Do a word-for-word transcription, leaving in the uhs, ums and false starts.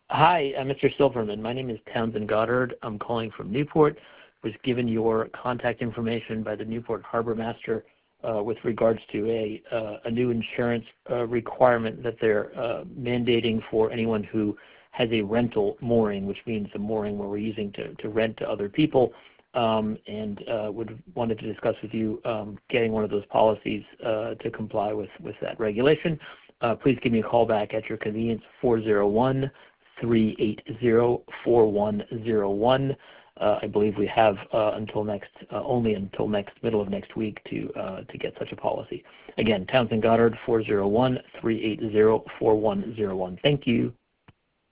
Hi, uh, Mister Silverman. My name is Townsend Goddard. I'm calling from Newport. Was given your contact information by the Newport Harbor Master uh, with regards to a, uh, a new insurance uh, requirement that they're uh, mandating for anyone who has a rental mooring, which means a mooring where we're using to, to rent to other people, um, and uh, would wanted to discuss with you um, getting one of those policies uh, to comply with, with that regulation. Uh, please give me a call back at your convenience, four zero one, three eight zero, four one zero one. Uh, I believe we have uh, until next, uh, only until next middle of next week to uh, to get such a policy. Again, Townsend Goddard, four zero one, three eight zero, four one zero one. Thank you.